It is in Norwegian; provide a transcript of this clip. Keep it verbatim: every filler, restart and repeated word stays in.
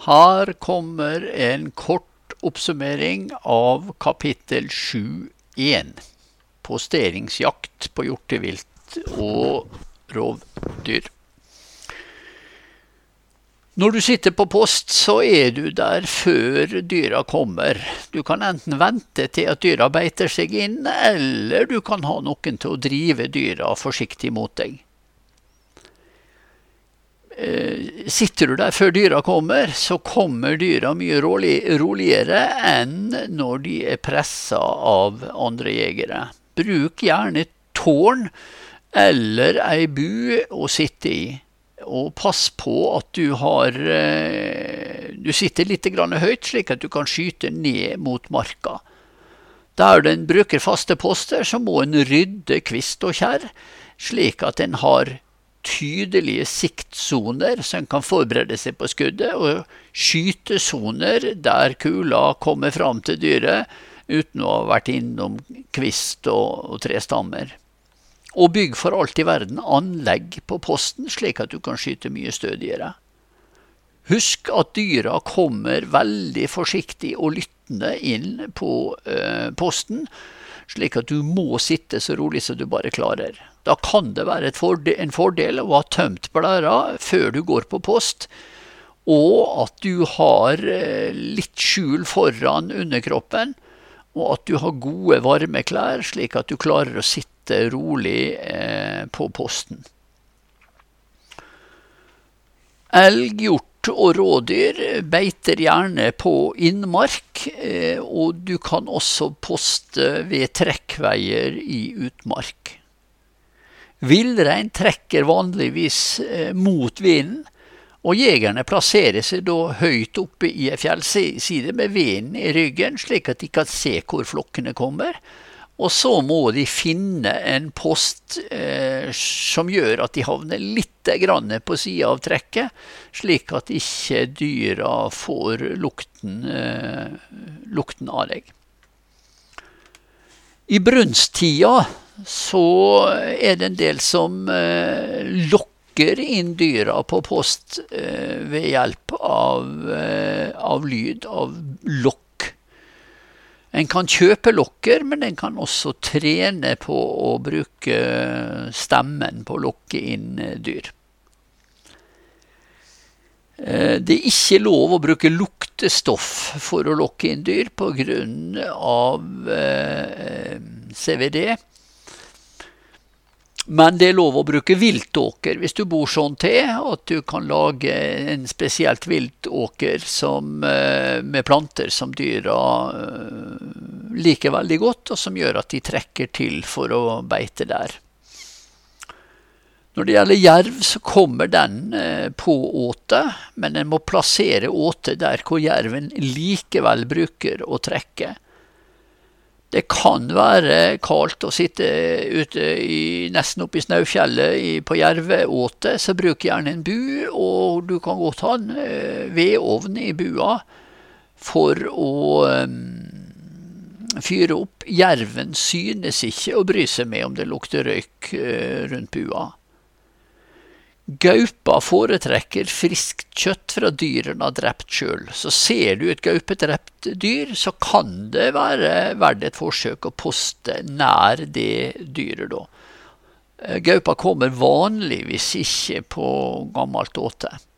Her kommer en kort oppsummering av kapittel sju punkt en. Posteringsjakt på hjortevilt og rovdyr. Når du sitter på post, så er du der før dyra kommer. Du kan enten vente til at dyra beiter seg inn, eller du kan ha noen til å drive dyra forsiktig mot deg. Sitter du der før dyra kommer, så kommer dyra mye rolig, roligere enn når de er presset av andre jegere. Bruk gjerne tårn eller ei bu å sitte i. Og pass på at du har, du sitter litt grann høyt, slik at du kan skyte ned mot marka. Der den bruker faste poster, så må en rydde kvist og kjær, slik at den har tydelige siktsoner som kan forberede seg på skuddet, og skytesoner der kula kommer fram til dyret uten å ha vært innom kvist og, og trestammer. Og bygg for alt i verden anlegg på posten, slik at du kan skyte mye stødigere. Husk at dyra kommer veldig forsiktig og lyttende inn på eh, posten, slik at du må sitte så rolig som du bare klarer. Da kan det være et fordel, en fordel å ha tømt blæra før du går på post, og at du har eh, litt skjul foran underkroppen, og at du har gode varme klær, slik at du klarer å sitte rolig eh, på posten. Elg, hjort og rådyr beiter gjerne på innmark, eh, og du kan også poste ved trekkveier i utmark. Villrein trekker vanligvis eh, mot vinden, og jegerne plasserer seg da høyt oppe i en fjellside med vinden i ryggen, slik at de kan se hvor flokkene kommer. Og så må de finne en post eh, som gjør at de havner litt grann på siden av trekket, slik at ikke dyra får lukten, eh, lukten av deg. I brunsttida så er det en del som eh, lokker inn dyra på post eh, ved hjelp av, eh, av lyd, av lokk. En kan kjøpe lokker, men en kan også trene på å bruke stemmen på å lokke inn dyr. Det er ikke lov å bruke luktestoff for å lokke inn dyr på grunn av C V D. Men det er lov å bruke viltåker hvis du bor sånn til, at du kan lage en spesielt viltåker som, med planter som dyra liker veldig godt, og som gjør at de trekker til for å beite der. Når det gjelder jerv, så kommer den på åte, men en må plassere åte der hvor jerven likevel bruker å trekke. Det kan være kaldt å sitte ute i, nesten oppe i snaufjellet på jerveåte, så bruk gjerne en bu, og du kan godt ha en vedovn i bua for å um, fyre opp. Jerven synes ikke å bry seg med om det lukter røyk uh, rundt bua. Gaupa foretrekker friskt kjøtt fra dyrene har drept selv. Så ser du et gaupedrept dyr, så kan det være verdt et forsøk å poste nær det dyret da. Gaupa kommer vanligvis ikke på gammelt åte.